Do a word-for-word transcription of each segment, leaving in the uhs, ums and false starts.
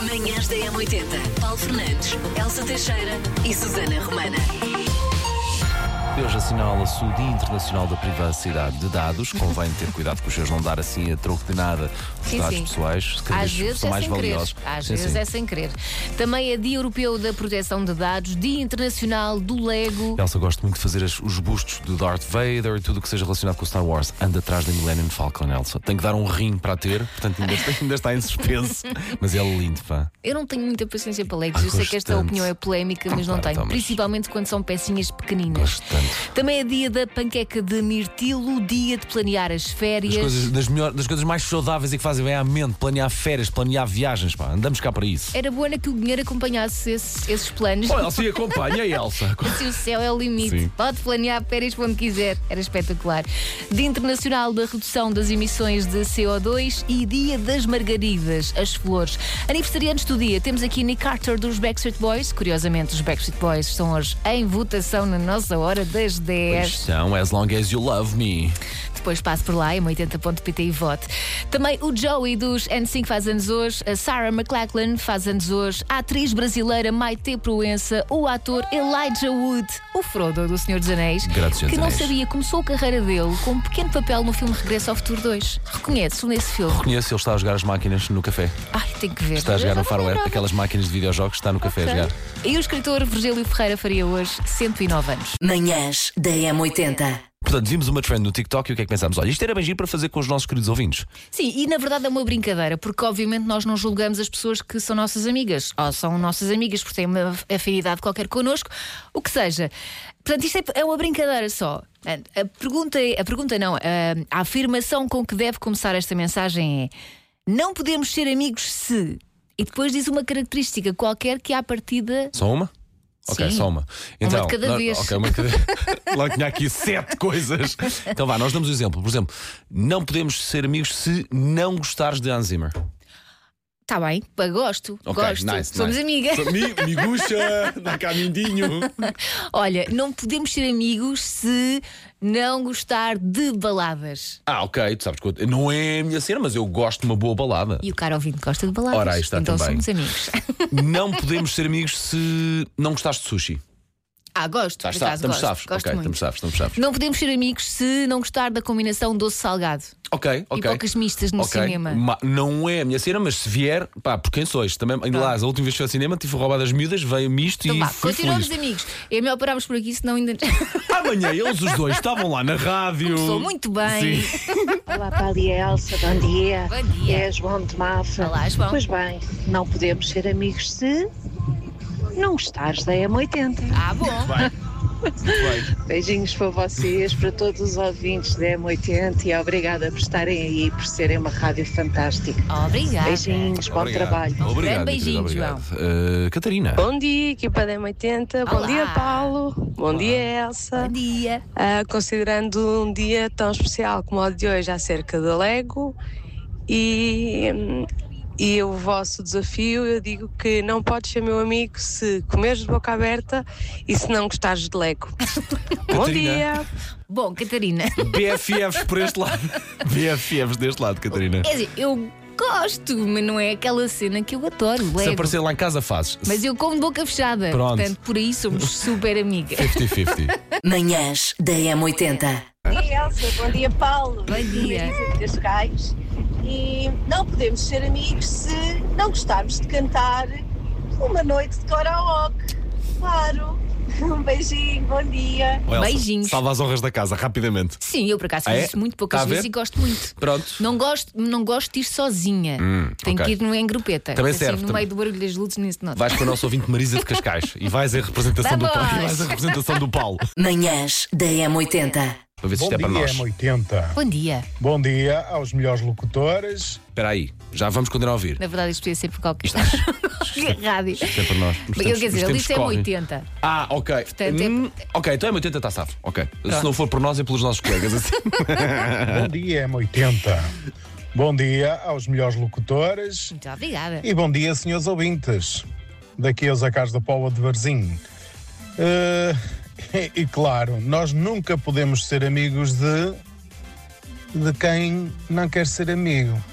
Manhãs da M oitenta. Paulo Fernandes, Elsa Teixeira e Susana Romana. Hoje assinala-se o Dia Internacional da Privacidade de Dados. Convém ter cuidado com os seus, não dar assim a troco de nada os Sim, dados sim. pessoais, que cada Às vez vezes são é mais sem querer. valiosos. Às Sim, vezes sim. é sem querer. Também é Dia Europeu da Proteção de Dados, Dia Internacional do Lego. Elsa gosta muito de fazer as- os bustos do Darth Vader e tudo o que seja relacionado com o Star Wars. Anda atrás da Millennium Falcon, Elsa. Tem que dar um rim para a ter, portanto ainda está, ainda está em suspense. Mas é lindo, pá. Eu não tenho muita paciência para Legos. Ah, Eu sei que esta gosto opinião tanto. é polémica, mas não Claro, tenho. então, mas- Principalmente quando são pecinhas pequeninas. Gosto tanto. Também é dia da panqueca de mirtilo, dia de planear as férias. Das coisas, das, melhor, das coisas mais saudáveis e que fazem bem à mente, planear férias, planear viagens, pá. Andamos cá para isso. Era boa que o dinheiro acompanhasse esses, esses planos. Olha, Elsa, e acompanha, Elsa. Se o céu é o limite, Sim. pode planear férias quando quiser. Era espetacular. Dia Internacional da Redução das Emissões de C O dois e Dia das Margaridas, as flores. Aniversariantes do dia, temos aqui Nick Carter dos Backstreet Boys. Curiosamente, os Backstreet Boys estão hoje em votação na nossa hora das dez. São As Long As You Love Me. Depois passe por lá, em oitenta ponto pt e vote. Também o Joey dos N Sync faz anos hoje, a Sarah McLachlan faz anos hoje, a atriz brasileira Maite Proença, o ator Elijah Wood, o Frodo do Senhor dos Anéis, Grande Senhor que dos não Anéis. sabia, começou a carreira dele com um pequeno papel no filme Regresso ao Futuro dois. Reconhece-o nesse filme? Conheço, ele está a jogar as máquinas no café. Ai, tem que ver. Está a jogar no Faroeste, aquelas máquinas de videojogos, está no café a jogar. E o escritor Virgílio Ferreira faria hoje cento e nove anos. Manhãs da M oitenta. Portanto, vimos uma trend no TikTok e o que é que pensámos? Olha, isto era bem giro para fazer com os nossos queridos ouvintes. Sim, e na verdade é uma brincadeira, porque obviamente nós não julgamos as pessoas que são nossas amigas, ou são nossas amigas porque têm uma afinidade qualquer connosco, o que seja. Portanto, isto é, é uma brincadeira só. A pergunta, é- a pergunta não, a, a afirmação com que deve começar esta mensagem é: não podemos ser amigos se. E depois diz uma característica qualquer que à partida. Só uma? Ok, Sim. só uma. Uma de cada nós- vez. Ok, uma de cada vez. Logo tinha aqui sete coisas. Então vá, nós damos o exemplo. Por exemplo, não podemos ser amigos se não gostares de Hans Zimmer. Está bem, pá, gosto, Ok, gosto. nice, Somos nice. amigas. So- Mi, miguxa, dá cá mindinho. Olha, não podemos ser amigos se não gostar de baladas. Ah, ok, tu sabes que eu- não é a minha cena, mas eu gosto de uma boa balada. E o cara ouvinte gosta de baladas. Ora, aí está então também. somos amigos. Não podemos ser amigos se não gostares de sushi. Ah, gosto. Estás por sa- acaso, Estamos gosto, safos. gosto Ok, muito. estamos safos, estamos safos. Não podemos ser amigos se não gostar da combinação doce-salgado. Ok, ok. Pipocas mistas no Ok. cinema. Ma- não é a minha cena, mas se vier, pá, por quem sois? Também, ainda lá, a última vez que fui ao cinema, tive roubado as miúdas, veio misto Então e vá, fui continuamos feliz. amigos. É melhor pararmos por aqui, senão ainda. Amanhã eles os dois estavam lá na rádio. Começou muito bem. Sim. Olá, Paulo e Elsa, bom dia. Bom dia. É João de Mafra. Olá, João. Pois bem, não podemos ser amigos se não gostares da M oitenta. Ah, bom. Muito bem. Beijinhos para vocês, para todos os ouvintes da M oitenta e obrigada por estarem aí, por serem uma rádio fantástica. Obrigada. Beijinhos, bom Obrigado. trabalho. Obrigado, Grande beijinho, querida, obrigado. Uh, Catarina. Bom dia, equipa da M oitenta. Olá. Bom dia, Paulo. Bom dia, Elsa. Bom dia. Ah, considerando um dia tão especial como o de hoje acerca da Lego e, hum, e o vosso desafio, eu digo que não podes ser meu amigo se comeres de boca aberta e se não gostares de Lego. Bom Catarina. dia. Bom, Catarina. B F Fs por este lado. B F Fs deste lado, Catarina. Quer dizer, eu gosto, mas não é aquela cena que eu adoro. Se Lego. aparecer lá em casa, fazes. Mas eu como de boca fechada. Pronto. Portanto, por aí somos super amigas. cinquenta cinquenta. Manhãs da M oitenta. Bom dia, Elsa. Bom dia, Paulo. Bom dia. Das Gais. E não podemos ser amigos se não gostarmos de cantar uma noite de karaoke. Claro. Um beijinho, bom dia. Oh, Elsa, Beijinhos. Salva as honras da casa, rapidamente. Sim, eu por acaso Ah, fiz é? isso muito poucas Tá a ver? vezes e gosto muito. Pronto. Não gosto, não gosto de ir sozinha. Tenho ok. que ir no, em grupeta. Também assim, serve, no também. meio do barulho das luzes, nisso não. Vais com a nossa ouvinte Marisa de Cascais e vais a representação do Paulo. Vamos! E vais a representação do Paulo. Manhãs da M oitenta. Para ver se Bom isto é para dia, nós. M oitenta. Bom dia. Bom dia aos melhores locutores. Espera aí, já vamos continuar a ouvir. Na verdade, isto podia ser por qualquer rádio. Isto é para nós. Os Quer tempos- dizer, os ele tempos disse é correm. oitenta. Ah, ok. Portanto, é- Hum, ok, então é oitenta está safo. Ok. Se não for por nós, é pelos nossos colegas. Assim. Bom dia, M oitenta. Bom dia aos melhores locutores. Muito obrigada. E bom dia, senhores ouvintes. Daqui aos Acás da Póvoa de Varzim. Eh, e, e claro, nós nunca podemos ser amigos de, de quem não quer ser amigo.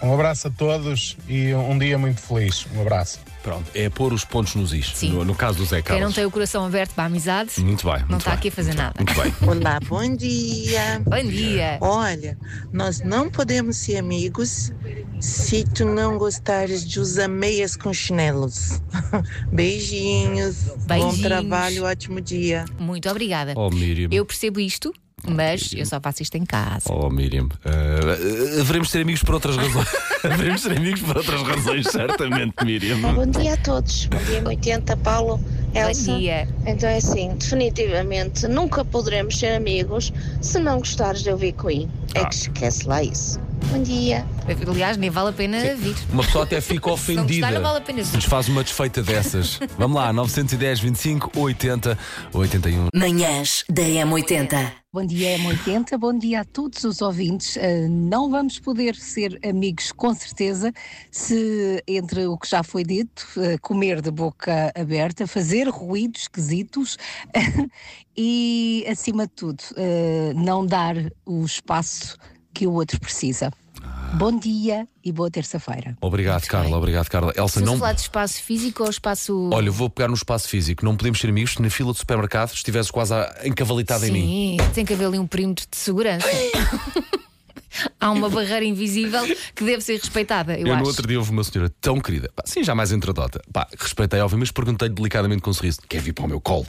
Um abraço a todos e um dia muito feliz. Um abraço. Pronto, é pôr os pontos nos is. No, no caso do Zé Carlos. Quem não tem o coração aberto para a amizade, muito bem, não muito está bem, aqui a fazer nada. Muito bem. Olá, bom dia. Bom dia. Olha, nós não podemos ser amigos se tu não gostares de usar meias com chinelos. Beijinhos. Beijinhos. Bom trabalho, ótimo dia. Muito obrigada. Oh, Miriam. Eu percebo isto, mas eu só faço isto em casa. Oh, Miriam. Uh, haveremos de ser amigos por outras razões. Haveremos de ser amigos por outras razões, certamente, Miriam. Bom dia a todos. Bom dia, oitenta, Paulo, Elsa. Bom dia. Então é assim, definitivamente nunca poderemos ser amigos se não gostares de ouvir Queen. É Ah. que esquece lá isso. Bom dia. Aliás, nem vale a pena vir. Uma pessoa até fica Se não ofendida. gostar, não vale a pena Se vir. nos faz uma desfeita dessas. Vamos lá, nove um zero, vinte e cinco, oitenta, oitenta e um. Manhãs da M oitenta. Bom dia, M oitenta. Bom dia a todos os ouvintes. Uh, não vamos poder ser amigos, com certeza, se entre o que já foi dito, uh, comer de boca aberta, fazer ruídos esquisitos e, acima de tudo, uh, não dar o espaço que o outro precisa. Bom dia e boa terça-feira. Obrigado, Carla. bem. Obrigado, Carla. Elsa, Estamos não. a falar de espaço físico ou espaço. Olha, eu vou pegar no espaço físico. Não podemos ser amigos se na fila do supermercado estivesse quase a- encavalitado em mim. Sim, tem que haver ali um perímetro de segurança. Há uma barreira invisível que deve ser respeitada, eu, Eu, acho. no outro dia houve uma senhora tão querida, pá, sim, já mais entradota. Pá, respeitei, óbvio, mas perguntei-lhe delicadamente com um sorriso: quer vir para o meu colo?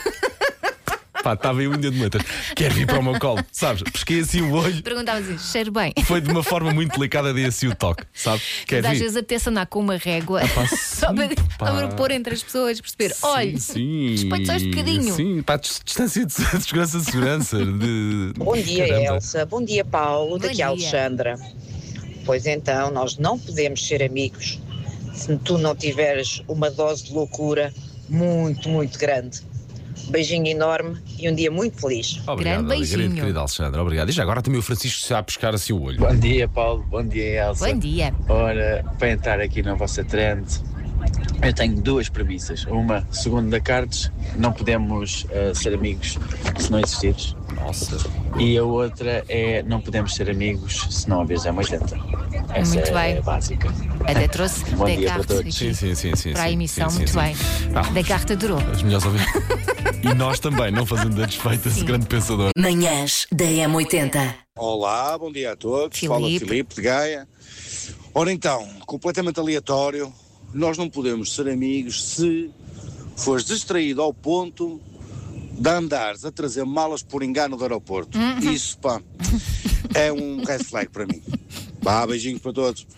Pá, estava eu ainda de muitas. Quer vir para o meu colo? Sabes? Pesquei assim o olho. Perguntava assim, cheiro bem. Foi de uma forma muito delicada, dei assim o toque, sabe? Quer Mas às vir? vezes até-se andar com uma régua pá, só sim, para, pá. para pôr entre as pessoas, perceber. Olha, Sim, respeito só este bocadinho. Sim, pá, dis- distância de, de segurança de segurança. De... Bom dia, Caramba. Elsa. Bom dia, Paulo. Bom Daqui dia. a Alexandra. Pois então, nós não podemos ser amigos se tu não tiveres uma dose de loucura muito, muito grande. Beijinho enorme e um dia muito feliz. Obrigado, Grande olha, beijinho. querido, querida Alexandra, obrigado. E já agora também o Francisco está a pescar assim o olho. Bom dia, Paulo. Bom dia, Elsa. Bom dia. Ora, para entrar aqui na vossa trend, eu tenho duas premissas. Uma, segundo da Cartes, não podemos uh, ser amigos se não existires. Nossa. E a outra é, não podemos ser amigos se não houver M oitenta. Essa Muito é bem. a básica. Até trouxe Bom dia para Descartes todos. Sim, aqui sim, sim, sim. para a sim, emissão. sim, Muito sim, bem. sim. Não, Descartes adorou. os melhores ouvintes. E nós também, não fazendo a desfeita esse grande pensador. Manhãs da M oitenta. Olá, bom dia a todos. Filipe. Fala Filipe de Gaia. Ora então, completamente aleatório, nós não podemos ser amigos se fores distraído ao ponto de andares a trazer malas por engano do aeroporto. Isso, pá, é um red flag para mim. Vá, beijinho para todos.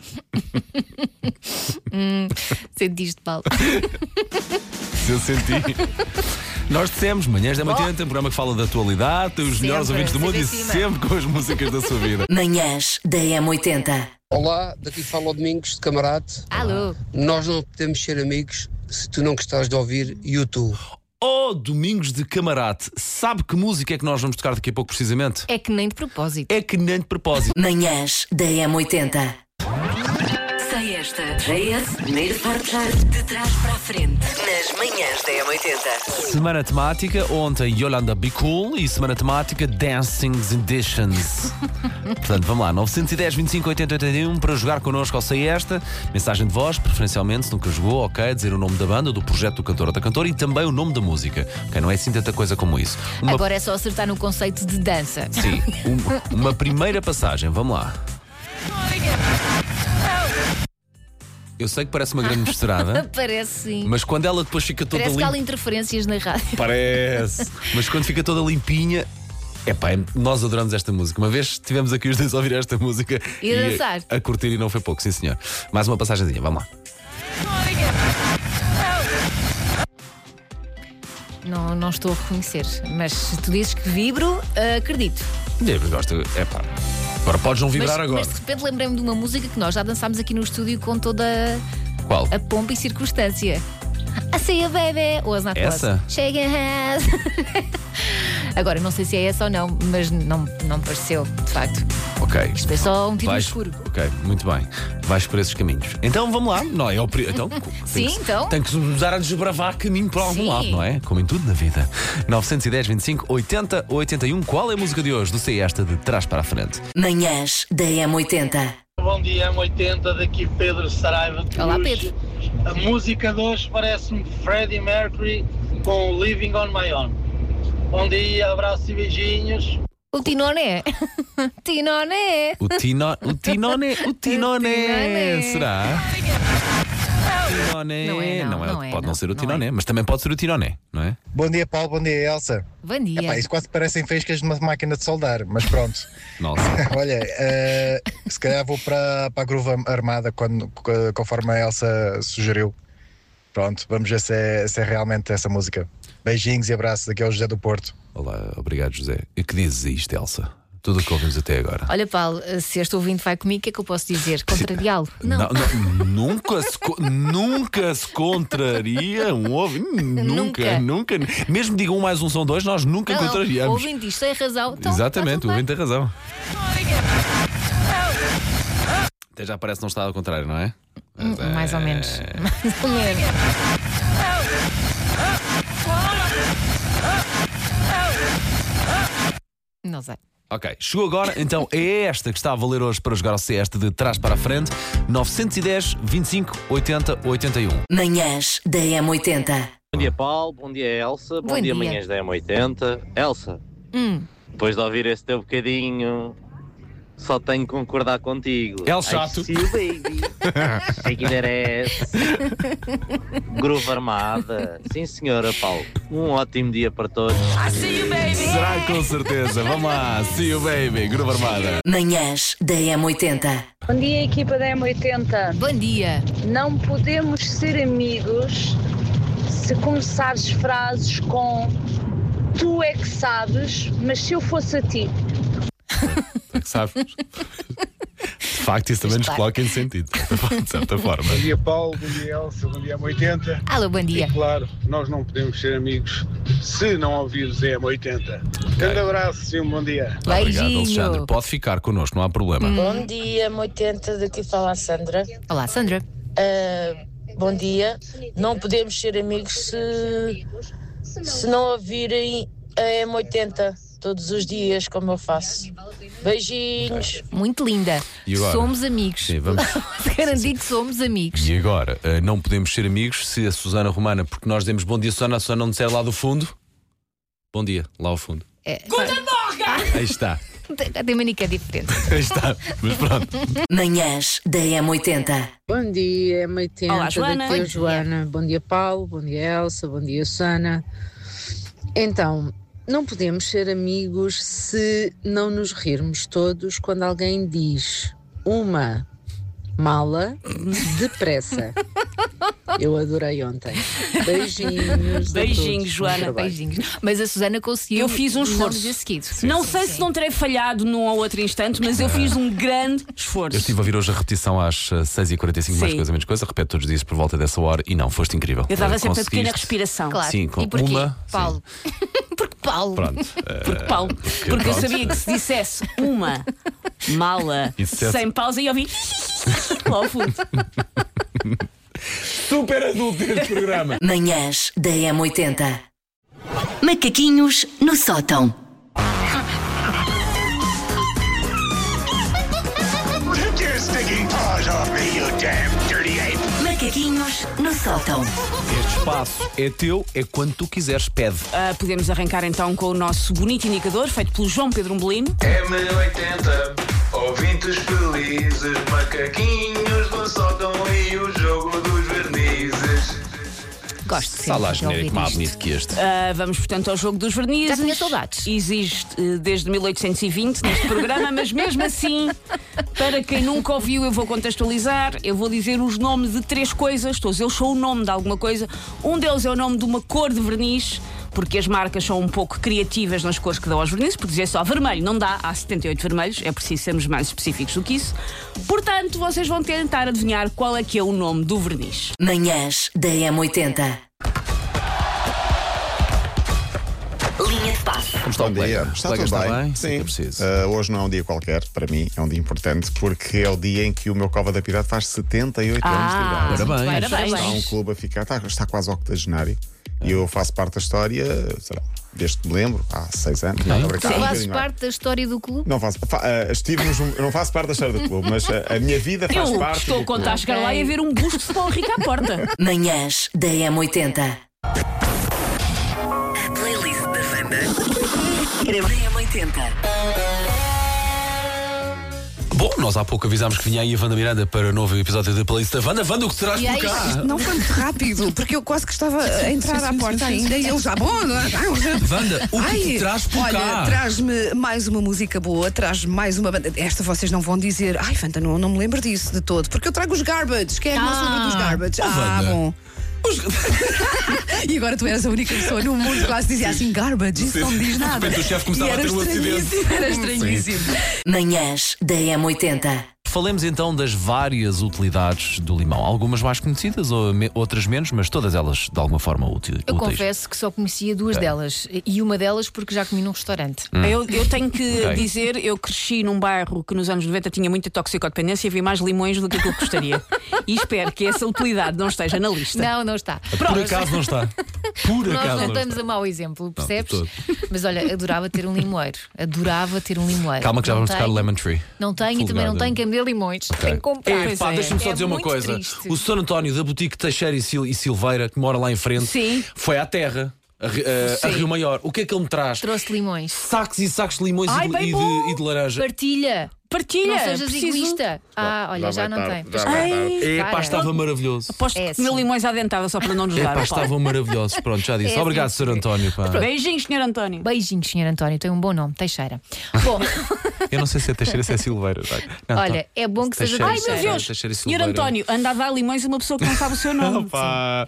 Hum, sentiste, Paulo. Se eu senti. Nós dissemos, manhãs da M oitenta, um programa que fala da atualidade, tem os Sempre, melhores ouvintes do mundo sempre e em cima. sempre com as músicas da sua vida. Manhãs da M oitenta. Olá, daqui fala o Domingos de Camarate. Alô. Nós não podemos ser amigos se tu não gostares de ouvir YouTube. Oh, Domingos de Camarate, sabe que música é que nós vamos tocar daqui a pouco precisamente? É que nem de propósito. É que nem de propósito. Manhãs da M oitenta. Sei esta. J S, primeiro partilhar de trás para a frente. Nas manhãs da M oitenta. Semana temática, ontem Yolanda Be Cool e semana temática Dancing Editions. Portanto, vamos lá, nove um zero, vinte e cinco, oitenta, oitenta e um para jogar connosco ao Sei Esta. Mensagem de voz, preferencialmente, se nunca jogou, ok, dizer o nome da banda, do projeto do cantor ou da cantora e também o nome da música. Ok, não é assim tanta coisa como isso. Uma... Agora é só acertar no conceito de dança. Sim, uma, uma primeira passagem, vamos lá. Eu sei que parece uma grande misturada, Parece sim. mas quando ela depois fica toda Parece que há limpa. interferências na rádio. Parece. Mas quando fica toda limpinha. Epá, nós adoramos esta música. Uma vez estivemos aqui os dois a ouvir esta música E a dançar. a, a curtir e não foi pouco, sim senhor. Mais uma passagenzinha, vamos lá. Não, não estou a reconhecer, mas se tu dizes que vibro, acredito. Eu gosto, epá. Agora podes não vibrar mas, agora. mas de repente lembrei-me de uma música que nós já dançámos aqui no estúdio com toda Qual? a pompa e circunstância. I see a baby, was not Essa? close. Shaking hands. Agora, não sei se é essa ou não, mas não, não pareceu, de facto. Ok. Isto é só um tiro no Vais- escuro. Ok, muito bem. Vais por esses caminhos. Então vamos lá. Não, é o pri... então, tem Sim, que, se- então. Tem que nos dar a desbravar caminho para algum Sim. lado, não é? Como em tudo na vida. nove um zero, vinte e cinco, oitenta, oitenta e um. Qual é a música de hoje? Do Sei Esta de trás para a frente. Manhãs da M oitenta. bom dia, M oitenta, daqui Pedro Saraiva de Olá, Cruz. Pedro. A música de hoje parece-me Freddie Mercury com Living on My Own. Bom dia, abraço e beijinhos. O Tinoné. Tinoné. O Tino, o Tinone, o Tinone. Será? Tinoné. Não é, não, não é, pode não, não, ser o não Tinoné, mas também pode ser o Tinoné, não é? Bom dia, Paulo. Bom dia, Elsa. Bom dia. Epá, isso quase parecem faíscas de uma máquina de soldar, mas pronto. Nossa. Olha, uh, se calhar vou para, para a Groove Armada quando, conforme a Elsa sugeriu. Pronto, vamos ver se é, se é realmente essa música. Beijinhos e abraços. Aqui é o José do Porto. Olá, obrigado, José. E que dizes isto, Elsa? Tudo o que ouvimos até agora. Olha, Paulo, se este ouvinte vai comigo, o que é que eu posso dizer? Contrariá-lo? Não. Não, não, nunca, se, nunca se contraria um ouvinte. Nunca, nunca, nunca. Mesmo digam um mais um são dois, nós nunca Não, contrariamos. O ouvinte diz, tem razão. Então, exatamente, tá o ouvinte tem razão. Até já parece que não está ao contrário, não é? Mas, é... Mais ou menos. Mais ou menos. Não sei. Ok, chegou agora, então é esta que está a valer hoje para jogar ao C esta de trás para a frente. nove um zero, vinte e cinco, oitenta, oitenta e um. Manhãs da M oitenta. Bom dia, Paulo. Bom dia, Elsa. Bom, Bom dia, dia, Manhãs da M oitenta. Elsa, hum. depois de ouvir esse teu bocadinho, só tenho que concordar contigo. É o chato. I see you, baby. Shake that ass. Groove Armada. Sim, senhora, Paulo. Um ótimo dia para todos. I see you, baby. Será com certeza. Vamos lá. See you, baby. Groove Armada. Manhãs da M oitenta. Bom dia, equipa da M oitenta. Bom dia. Não podemos ser amigos se começares frases com tu é que sabes, mas se eu fosse a ti. É que sabes? De facto, isso também nos coloca em sentido, de certa forma. Bom dia, Paulo. Bom dia, Elsa. Bom dia, M oitenta. Alô, bom dia. E claro, nós não podemos ser amigos se não ouvires a M oitenta. Grande abraço e um bom dia. Obrigado, Alexandre. Pode ficar connosco, não há problema. Bom dia, M oitenta. Daqui fala a Sandra. Olá, Sandra. Uh, bom dia. Não podemos ser amigos se, se não ouvirem a M oitenta todos os dias, como eu faço. Beijinhos. Muito linda. E agora? Somos amigos. Sim, vamos. Garantir que somos amigos. E agora, uh, não podemos ser amigos se a Susana Romana, porque nós demos bom dia, Susana, a Susana não disser lá do fundo. Bom dia, lá ao fundo. É. Guten Morgen! Aí está. A dinâmica é diferente. Aí está. Mas pronto. Manhãs da M oitenta. Bom dia, M oitenta. Olá, Joana. Daqui é a Joana. Bom dia, Paulo. Bom dia, Elsa. Bom dia, Susana. Então, não podemos ser amigos se não nos rirmos todos quando alguém diz uma mala depressa. Eu adorei ontem. Beijinhos. Beijinhos, Joana. Beijinhos. Mas a Susana conseguiu. Eu fiz um esforço. Não, seguido. não sei sim. se não terei falhado num ou outro instante, mas eu fiz um grande esforço. Eu estive a ouvir hoje a repetição às seis e quarenta e cinco, mais coisa, menos coisa. Repete todos os dias por volta dessa hora e não, foste incrível. Eu dava sempre a Conseguiste... pequena respiração. Claro. Sim, com e porquê? uma. Paulo. Porque Paulo. Pronto. Porque Paulo. Porque, porque pronto. eu sabia que se dissesse uma mala dissesse... sem pausa, ia ouvir lá ao fundo. Super adulto este programa. Manhãs da M oitenta. Macaquinhos no sótão. Macaquinhos no sótão. Este espaço é teu, é quando tu quiseres, pede. Uh, podemos arrancar então com o nosso bonito indicador, feito pelo João Pedro Umbelino. M oitenta, ouvintes felizes, macaquinhos no sótão e o jogo dos vernizes. Gosto de Está lá genérico mais bonito que este. Uh, vamos, portanto, ao jogo dos vernizes. Já tinha saudades. Existe uh, desde mil oitocentos e vinte neste programa, mas mesmo assim, para quem nunca ouviu, eu vou contextualizar. Eu vou dizer os nomes de três coisas. Todos eles são o nome de alguma coisa. Um deles é o nome de uma cor de verniz, porque as marcas são um pouco criativas nas cores que dão aos vernizes. Por dizer só vermelho não dá, há setenta e oito vermelhos, é preciso sermos mais específicos do que isso. Portanto, vocês vão tentar adivinhar qual é que é o nome do verniz. Manhãs da M oitenta. Linha de passe. Como está Bom o dia, colega? está O colega tudo está bem? bem? Sim, É preciso. Uh, hoje não é um dia qualquer, para mim é um dia importante, porque é o dia em que o meu Cova da Piedade faz setenta e oito Ah, anos de idade. Parabéns. Parabéns. Está um clube a ficar, está, está quase octogenário. E eu faço parte da história, sei lá, desde que me lembro, há seis anos. Não, não, Tu fazes parte da história do clube? Não faço. Fa, uh, estive nos, eu não faço parte da história do clube, mas a, a minha vida faz eu parte. Estou a contar a chegar lá e a ver um busto de Paulo Rico à porta. Manhãs da M oitenta. A playlist da Wanda. Da M oitenta. Bom, nós há pouco avisámos que vinha aí a Wanda Miranda para o novo episódio da Playlist da Wanda. Wanda, o que terás por cá? Isto não foi muito rápido, porque eu quase que estava a entrar à porta ainda e ele já bom. Wanda, o que Ai, te traz por olha, cá? traz-me mais uma música boa, traz mais uma banda. Esta vocês não vão dizer, ai, Wanda, não, não me lembro disso de todo, porque eu trago os Garbage. Quem é que não se lembra dos Garbage? Oh, ah, Wanda. bom. E agora tu eras a única pessoa no mundo que quase dizia assim, Garbage, isso Sim. não me diz nada. De repente o chefe começava E era a ter um acidente. estranhíssimo, Era estranhíssimo. Manhãs da M oitenta. Falemos então das várias utilidades do limão. Algumas mais conhecidas, ou me- outras menos, mas todas elas de alguma forma útil, Eu úteis. confesso que só conhecia duas Ok. delas. E uma delas porque já comi num restaurante. Hum. Eu, eu tenho que Ok. dizer, eu cresci num bairro que nos anos noventa tinha muita toxicodependência e havia mais limões do que aquilo que gostaria. E espero que essa utilidade não esteja na lista. Não, não está. Por acaso não está. Por Nós acaso não não estamos está. a mau exemplo, percebes? de todo. Mas olha, adorava ter um limoeiro. Adorava ter um limoeiro. Calma que já Não vamos tocar tenho. o Lemon Tree. Não tenho Full e também não Garden. tenho quem me dê limões. Ok. Tenho que comprar. É, pá, deixa-me só É dizer uma muito coisa. triste. O São António da Boutique Teixeira e, Sil e Silveira, que mora lá em frente, Sim. foi à terra, a, Ri- a- a Sim. Rio Maior. O que é que ele me traz? Trouxe limões. Sacos e sacos de limões Ai, e, de, bem e, bom. de, e de laranja. Partilha. Partilha. Não sejas preciso- egoísta. Ah, olha, já, vai não tarde, tem. já vai tarde. É, Cara. pá, estava maravilhoso. Aposto É que comeu assim. limões à dentada só para não nos É, dar. pá, Paulo. estavam maravilhosos. Pronto, já disse. É Obrigado, assim. senhor António. Pá. Beijinhos, senhor António. Beijinhos, senhor António. Tem um bom nome, Teixeira. Bom, Eu não sei se é Teixeira, se é Silveira. vai. Não, olha, tá. é bom que seja Teixeira, Ai, meu Teixeira. Deus. Teixeira e Senhor Silveira. António, anda a dar limões a uma pessoa que não sabe o seu nome. Pá.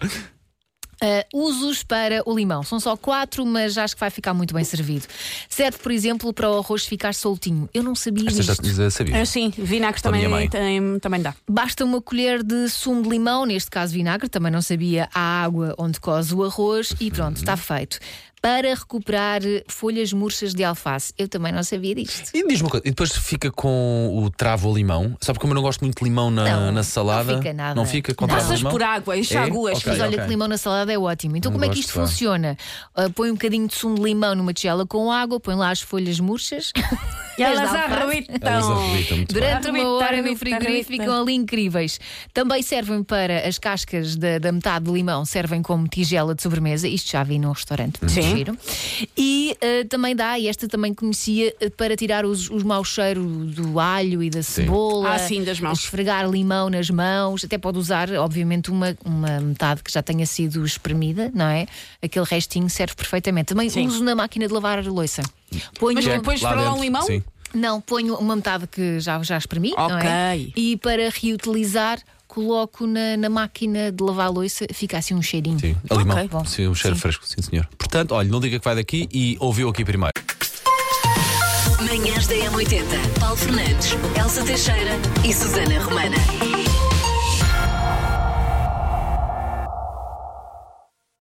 Uh, usos para o limão. São só quatro, mas acho que vai ficar muito bem servido. Serve, por exemplo, para o arroz ficar soltinho. Eu não sabia Esta já disto. já sabia. Ah, sim, vinagre Da minha mãe. também, tem, também dá. Basta uma colher de sumo de limão, neste caso vinagre, também não sabia, a água onde coze o arroz e pronto, está feito. Para recuperar folhas murchas de alface. Eu também não sabia disto. E diz-me uma coisa, e depois fica com o travo ao limão? Sabe como eu não gosto muito de limão na, Não, na salada? não fica nada. Não fica com travo ao Passas limão? por água, enxaguas. É? Ok, Mas olha ok. que limão na salada é ótimo. Então Não como é que gosto, isto vá. funciona? Uh, põe um bocadinho de sumo de limão numa tigela com água, põe lá as folhas murchas. E elas As de alface. arrebitam. Elas arrebitam muito bem. Durante uma Arrebita, hora no arrebita, frigorífico arrebita. ficam ali incríveis. Também servem para as cascas da, da metade do limão, servem como tigela de sobremesa. Isto já vi num restaurante, muito Sim. giro. E eh, também dá, e esta também conhecia, eh, para tirar os, os maus cheiros do alho e da cebola. Ah, sim, das mãos. Esfregar limão nas mãos. Até pode usar, obviamente, uma, uma metade que já tenha sido espremida, não é? Aquele restinho serve perfeitamente. Também Sim. uso na máquina de lavar a louça. Ponho Mas depois Lá para lá um dentro, limão? sim. não, ponho uma metade que já, já espremi, não é? Ok. E para reutilizar, coloco na, na máquina de lavar a louça, fica assim um cheirinho. Sim, a limão. Ok, bom. Sim, um cheiro Sim. fresco, sim, senhor. Portanto, olha, não diga que vai daqui e ouviu aqui primeiro. Manhãs da M oitenta. Paulo Fernandes, Elsa Teixeira e Susana Romana.